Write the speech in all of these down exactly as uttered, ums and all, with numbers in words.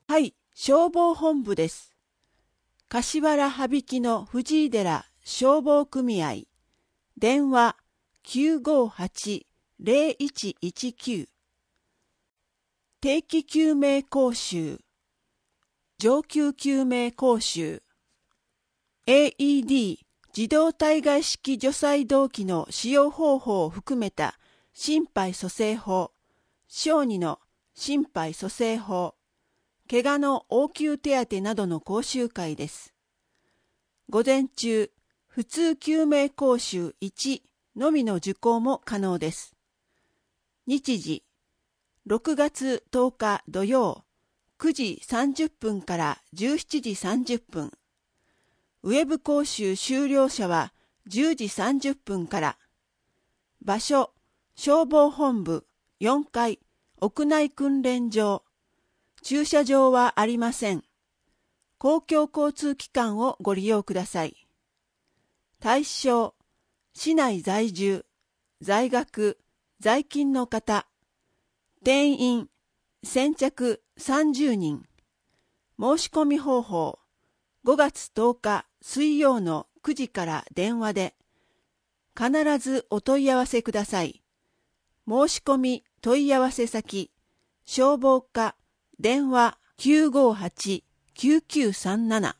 はい、消防本部です。柏原羽曳の藤井寺消防組合。電話 きゅうごはち ゼロいちいちきゅう。定期救命講習。上級救命講習。エーイーディー 自動体外式除細動器の使用方法を含めた心肺蘇生法。小児の心肺蘇生法。怪我の応急手当などの講習会です。午前中、普通救命講習いちのみの受講も可能です。日時、ろくがつとおか土曜、くじさんじゅっぷんからじゅうしちじさんじゅっぷん。ウェブ講習終了者はじゅうじさんじゅっぷんから。場所、消防本部よんかい屋内訓練場。駐車場はありません。公共交通機関をご利用ください。対象、市内在住、在学、在勤の方。定員、先着さんじゅうにん。申し込み方法、ごがつとおか水曜のくじから電話で。必ずお問い合わせください。申し込み問い合わせ先、消防課、電話 きゅうごはち きゅうきゅうさんなな。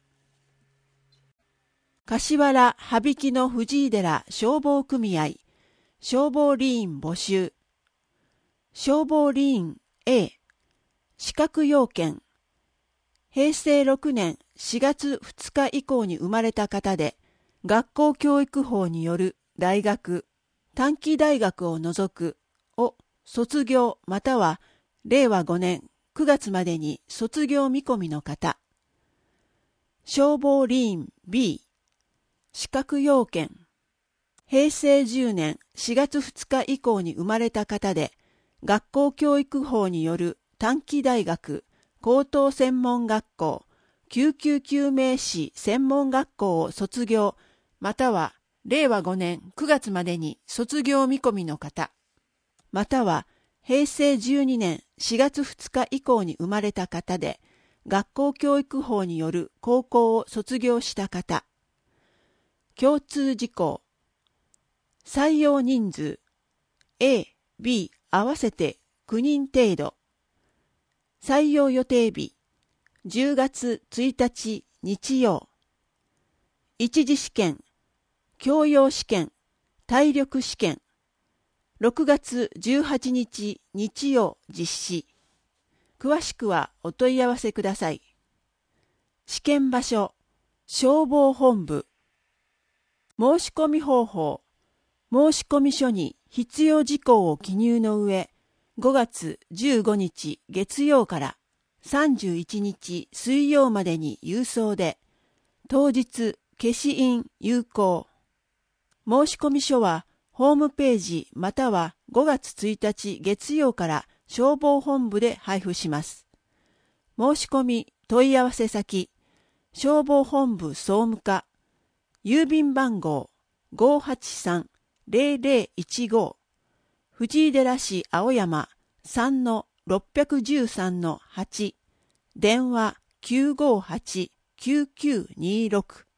柏原羽曳の藤井寺消防組合、消防理員募集。消防理員 A、資格要件。へいせいろくねんしがつふつか以降に生まれた方で、学校教育法による大学、短期大学を除くを卒業またはれいわごねんくがつまでに卒業見込みの方。消防理員 B、資格要件。へいせいじゅうねんしがつふつか以降に生まれた方で、学校教育法による短期大学、高等専門学校、救急救命士専門学校を卒業、またはれいわごねんくがつまでに卒業見込みの方、またはへいせいじゅうにねんしがつふつか以降に生まれた方で、学校教育法による高校を卒業した方。共通事項。採用人数 A、B 合わせてきゅうにん程度。採用予定日じゅうがつついたち日曜。一次試験、教養試験、体力試験。ろくがつじゅうはちにち日曜実施。詳しくはお問い合わせください。試験場所、消防本部。申し込み方法、申込書に必要事項を記入の上、ごがつじゅうごにち月曜からさんじゅういちにち水曜までに郵送で、当日消印有効。申込書はホームページまたはごがつついたち月曜から消防本部で配布します。申し込み問い合わせ先、消防本部総務課、郵便番号 ごーはちさんゼロゼロいちご、藤井寺市青山 さんのろっぴゃくじゅうさんのはち、電話 きゅうごはち きゅうきゅうにろく。